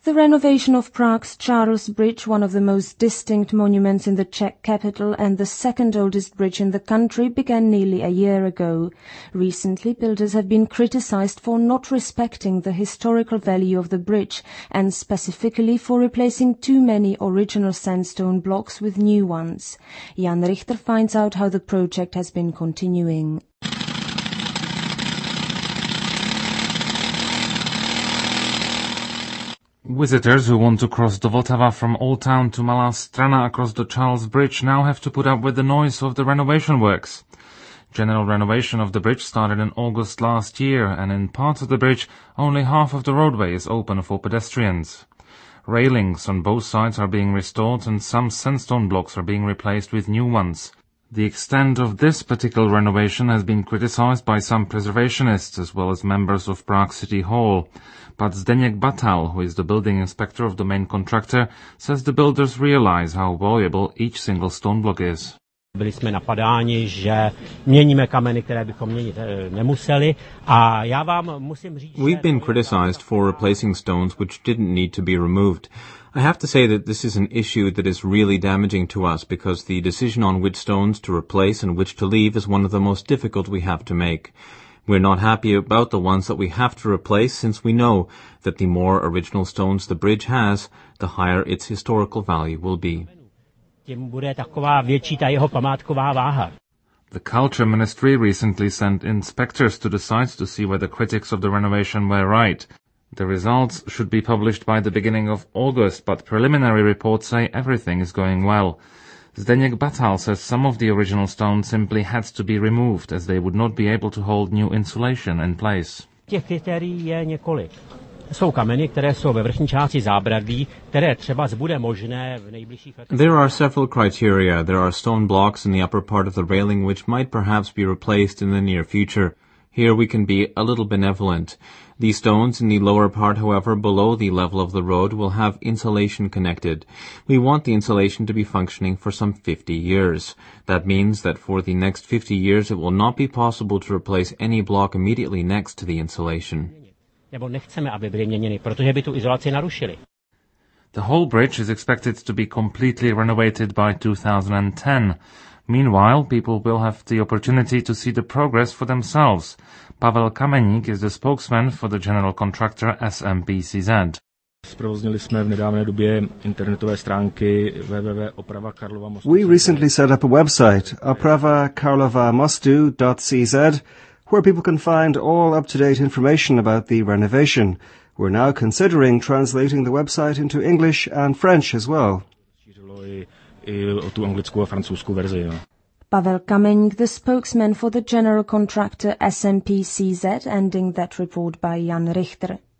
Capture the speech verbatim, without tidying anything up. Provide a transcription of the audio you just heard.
The renovation of Prague's Charles Bridge, one of the most distinct monuments in the Czech capital and the second oldest bridge in the country, began nearly a year ago. Recently, builders have been criticized for not respecting the historical value of the bridge and specifically for replacing too many original sandstone blocks with new ones. Jan Richter finds out how the project has been continuing. Visitors who want to cross the Vltava from Old Town to Malá Strana across the Charles Bridge now have to put up with the noise of the renovation works. General renovation of the bridge started in August last year, and in parts of the bridge only half of the roadway is open for pedestrians. Railings on both sides are being restored and some sandstone blocks are being replaced with new ones. The extent of this particular renovation has been criticized by some preservationists as well as members of Prague City Hall. But Zdeněk Batal, who is the building inspector of the main contractor, says the builders realize how valuable each single stone block is. Byli jsme napadáni, že měníme kameny, které bychom měnit nemuseli, a já vám musím říct, We've been criticized for replacing stones which didn't need to be removed. I have to say that this is an issue that is really damaging to us because the decision on which stones to replace and which to leave is one of the most difficult we have to make. We're not happy about the ones that we have to replace since we know that the more original stones the bridge has, the higher its historical value will be. Tím bude taková větší ta jeho památková váha. The Culture Ministry recently sent inspectors to the site to see whether critics of the renovation were right. The results should be published by the beginning of August, but preliminary reports say everything is going well. Zdeněk Batal says some of the original stones simply had to be removed as they would not be able to hold new insulation in place. Těch kritérií je několik. Jsou kameny, které jsou ve vrchní části zábradlí, které třeba bude možné v nejbližších letech. There are several criteria. There are stone blocks in the upper part of the railing which might perhaps be replaced in the near future. Here we can be a little benevolent. These stones in the lower part, however, below the level of the road will have insulation connected. We want the insulation to be functioning for some fifty years. That means that for the next fifty years it will not be possible to replace any block immediately next to the insulation. Nebo nechceme, aby byly měněny, protože by tu izolaci narušily. The whole bridge is expected to be completely renovated by two thousand ten. Meanwhile, people will have the opportunity to see the progress for themselves. Pavel Kameník is the spokesman for the general contractor S M P C Z. Zprovoznili jsme v nedávné době internetové stránky w w w tečka oprava karlova mostu. We recently set up a website, oprava karlova mostu dot c z, where people can find all up-to-date information about the renovation. We're now considering translating the website into English and French as well. I o tu anglickou a francouzskou verzi, jo. Pavel Kameník, the spokesman for the general contractor S M P C Z, ending that report by Jan Richter.